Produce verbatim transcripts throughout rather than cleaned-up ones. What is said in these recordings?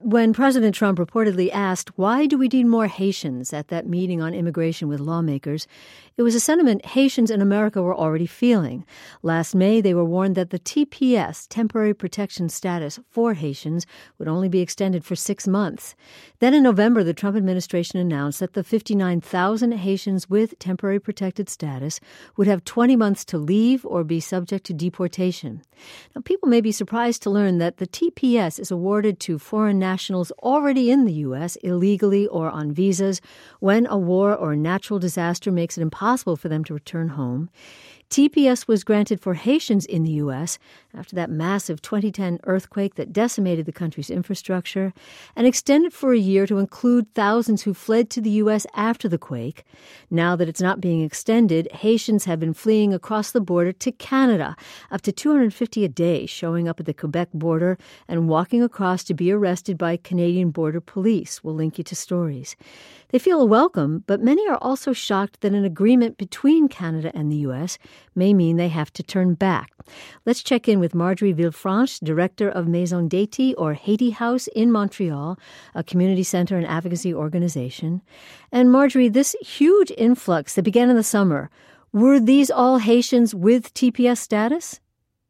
When President Trump reportedly asked, why do we need more Haitians at that meeting on immigration with lawmakers, it was a sentiment Haitians in America were already feeling. Last May, they were warned that the T P S, temporary protection status for Haitians, would only be extended for six months. Then in November, the Trump administration announced that the fifty-nine thousand Haitians with temporary protected status would have twenty months to leave or be subject to deportation. Now, people may be surprised to learn that the T P S is awarded to foreign nationals already in the U S, illegally or on visas, when a war or natural disaster makes it impossible for them to return home. T P S was granted for Haitians in the U S after that massive twenty ten earthquake that decimated the country's infrastructure, and extended for a year to include thousands who fled to the U S after the quake. Now that it's not being extended, Haitians have been fleeing across the border to Canada, up to two hundred fifty a day, showing up at the Quebec border and walking across to be arrested by Canadian Border Police. We'll link you to stories. They feel a welcome, but many are also shocked that an agreement between Canada and the U S may mean they have to turn back. Let's check in with Marjorie Villefranche, director of Maison d'Haïti, or Haiti House in Montreal, a community center and advocacy organization. And Marjorie, this huge influx that began in the summer, were these all Haitians with T P S status?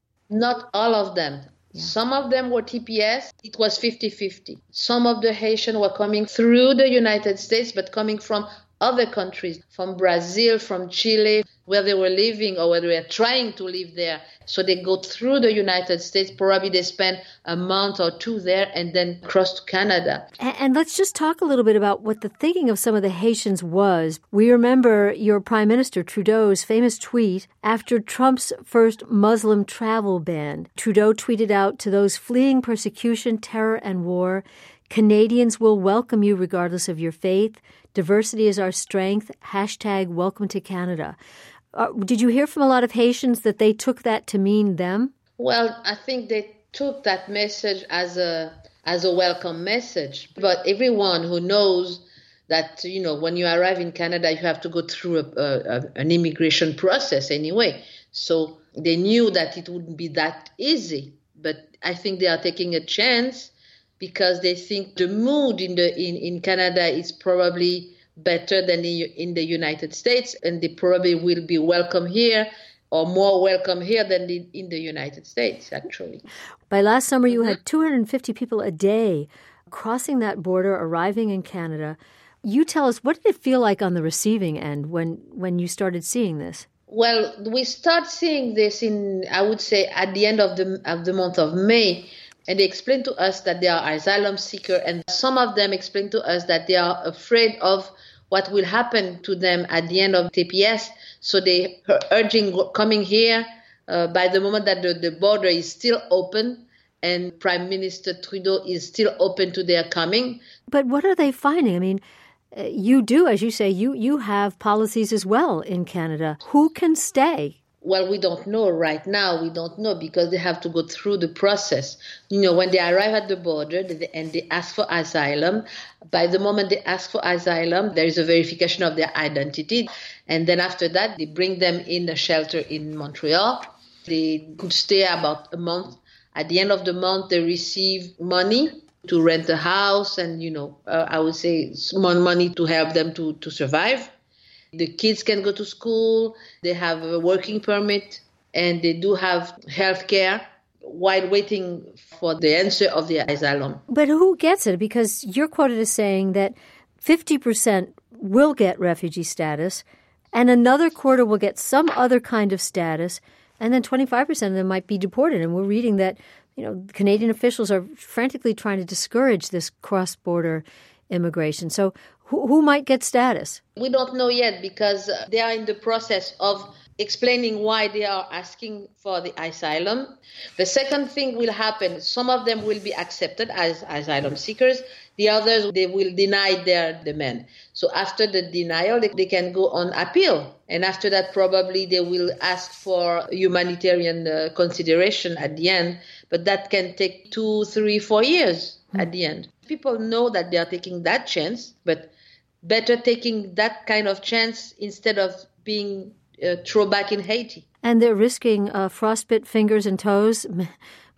Not all of them. Yeah. Some of them were T P S. It was fifty-fifty. Some of the Haitians were coming through the United States, but coming from other countries, from Brazil, from Chile, where they were living or where they were trying to live there. So they go through the United States. Probably they spend a month or two there and then cross to Canada. And, and let's just talk a little bit about what the thinking of some of the Haitians was. We remember your Prime Minister Trudeau's famous tweet after Trump's first Muslim travel ban. Trudeau tweeted out to those fleeing persecution, terror, and war, "Canadians will welcome you regardless of your faith. Diversity is our strength. Hashtag welcome to Canada." Uh, did you hear from a lot of Haitians that they took that to mean them? Well, I think they took that message as a as a welcome message. But everyone who knows that, you know, when you arrive in Canada, you have to go through a, a, an immigration process anyway. So they knew that it wouldn't be that easy. But I think they are taking a chance because they think the mood in the in, in Canada is probably better than in, in the United States, and they probably will be welcome here or more welcome here than in, in the United States, actually. By last summer, you had two hundred fifty people a day crossing that border, arriving in Canada. You tell us, what did it feel like on the receiving end when, when you started seeing this? Well, we start seeing this in, I would say, at the end of the of the month of May. And they explained to us that they are asylum seekers, and some of them explained to us that they are afraid of what will happen to them at the end of T P S. So they are urging coming here uh, by the moment that the, the border is still open and Prime Minister Trudeau is still open to their coming. But what are they finding? I mean, uh, you do, as you say, you, you have policies as well in Canada. Who can stay? Well, we don't know right now. We don't know because they have to go through the process. You know, when they arrive at the border and they ask for asylum, by the moment they ask for asylum, there is a verification of their identity. And then after that, they bring them in a shelter in Montreal. They could stay about a month. At the end of the month, they receive money to rent a house and, you know, uh, I would say small money to help them to, to survive. The kids can go to school, they have a working permit, and they do have health care while waiting for the answer of the asylum. But who gets it? Because you're quoted as saying that fifty percent will get refugee status, and another quarter will get some other kind of status, and then twenty-five percent of them might be deported. And we're reading that, you know, Canadian officials are frantically trying to discourage this cross-border immigration. So who, who might get status? We don't know yet because they are in the process of explaining why they are asking for the asylum. The second thing will happen, some of them will be accepted as asylum seekers. The others, they will deny their demand. So after the denial, they, they can go on appeal. And after that, probably they will ask for humanitarian uh, consideration at the end. But that can take two, three, four years mm. at the end. People know that they are taking that chance, but better taking that kind of chance instead of being uh, thrown back in Haiti. And they're risking uh, frostbite fingers and toes.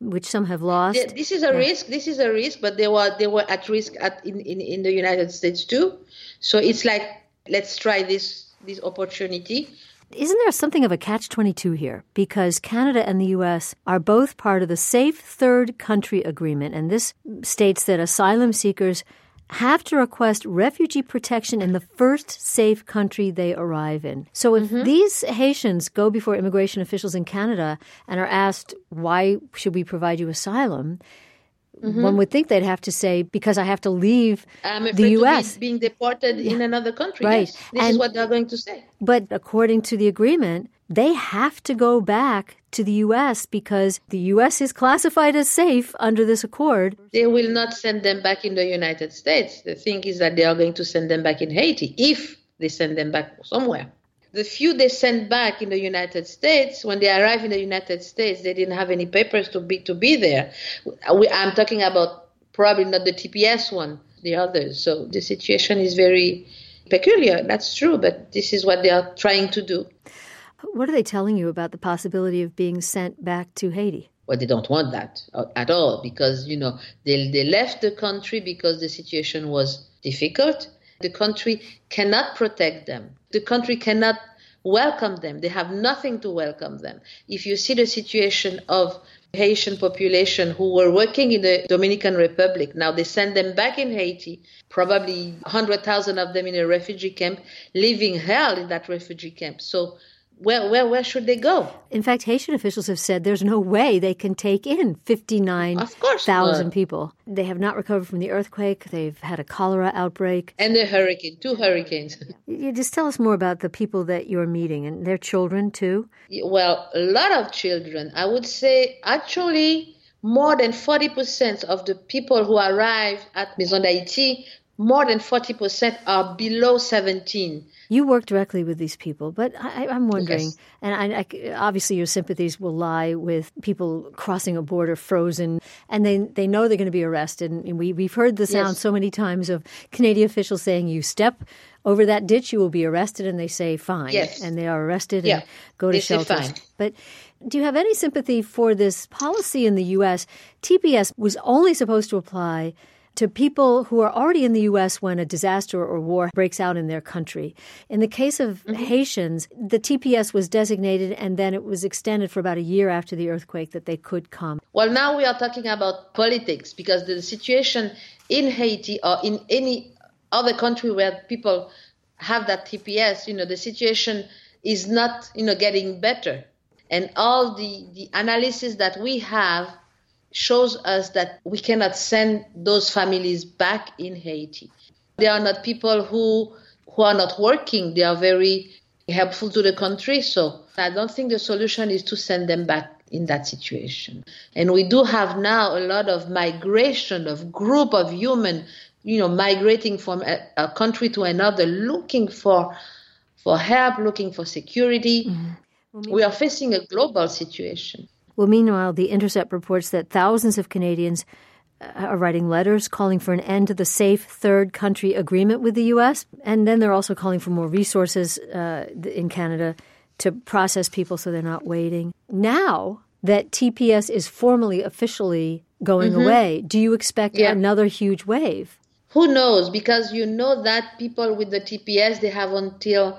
which some have lost. Yeah, this is a yeah. risk. This is a risk, but they were they were at risk at in, in, in the United States too. So it's like, let's try this this opportunity. Isn't there something of a catch twenty-two here? Because Canada and the U S are both part of the Safe Third Country Agreement, and this states that asylum seekers have to request refugee protection in the first safe country they arrive in. So if mm-hmm. these Haitians go before immigration officials in Canada and are asked, why should we provide you asylum? Mm-hmm. One would think they'd have to say, because I have to leave I'm afraid the U S. To be being deported yeah. in another country. Right. Yes. This and, is what they're going to say. But according to the agreement, they have to go back to the U S because the U S is classified as safe under this accord. They will not send them back in the United States. The thing is that they are going to send them back in Haiti, if they send them back somewhere. The few they send back in the United States, when they arrive in the United States, they didn't have any papers to be to be there. I'm talking about probably not the T P S one, the others. So the situation is very peculiar. That's true, but this is what they are trying to do. What are they telling you about the possibility of being sent back to Haiti? Well, they don't want that at all because, you know, they they left the country because the situation was difficult. The country cannot protect them. The country cannot welcome them. They have nothing to welcome them. If you see the situation of Haitian population who were working in the Dominican Republic, now they send them back in Haiti, probably one hundred thousand of them in a refugee camp, living hell in that refugee camp. So Where, where where should they go? In fact, Haitian officials have said there's no way they can take in fifty-nine thousand people. They have not recovered from the earthquake. They've had a cholera outbreak. And the hurricane, two hurricanes. You just tell us more about the people that you're meeting, and their children too? Well, a lot of children. I would say actually more than forty percent of the people who arrive at Maison d'Haïti, more than forty percent are below seventeen. You work directly with these people, but I, I'm wondering, yes. and I, I, obviously your sympathies will lie with people crossing a border frozen, and they they know they're going to be arrested. And we, we've heard the sound yes. so many times of Canadian officials saying, you step over that ditch, you will be arrested, and they say, fine. Yes. And they are arrested yeah. and go to they shelters. Fine. But do you have any sympathy for this policy in the U S? T P S was only supposed to apply to people who are already in the U S when a disaster or war breaks out in their country. In the case of mm-hmm. Haitians, the T P S was designated and then it was extended for about a year after the earthquake that they could come. Well, now we are talking about politics because the situation in Haiti or in any other country where people have that T P S, you know, the situation is not, you know, getting better. And all the, the analysis that we have shows us that we cannot send those families back in Haiti. They are not people who who are not working. They are very helpful to the country. So I don't think the solution is to send them back in that situation. And we do have now a lot of migration of group of human, you know, migrating from a, a country to another, looking for for help, looking for security. Mm-hmm. Well, we are facing a global situation. Well, meanwhile, The Intercept reports that thousands of Canadians are writing letters calling for an end to the Safe Third Country Agreement with the U S, and then they're also calling for more resources uh, in Canada to process people so they're not waiting. Now that T P S is formally, officially going mm-hmm. away, do you expect yeah. another huge wave? Who knows? Because you know that people with the T P S, they have until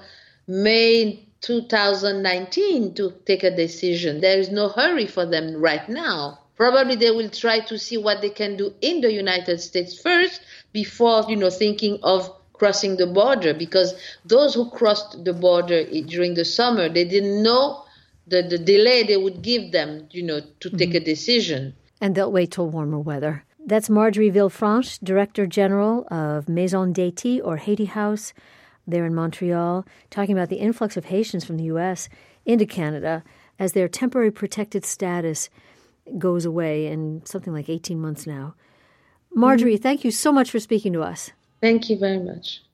May two thousand nineteen to take a decision. There is no hurry for them right now. Probably they will try to see what they can do in the United States first before, you know, thinking of crossing the border, because those who crossed the border during the summer, they didn't know the, the delay they would give them, you know, to mm-hmm. take a decision. And they'll wait till warmer weather. That's Marjorie Villefranche, Director General of Maison d'Haïti, or Haiti House, there in Montreal, talking about the influx of Haitians from the U S into Canada as their temporary protected status goes away in something like eighteen months now. Marjorie, mm-hmm. thank you so much for speaking to us. Thank you very much.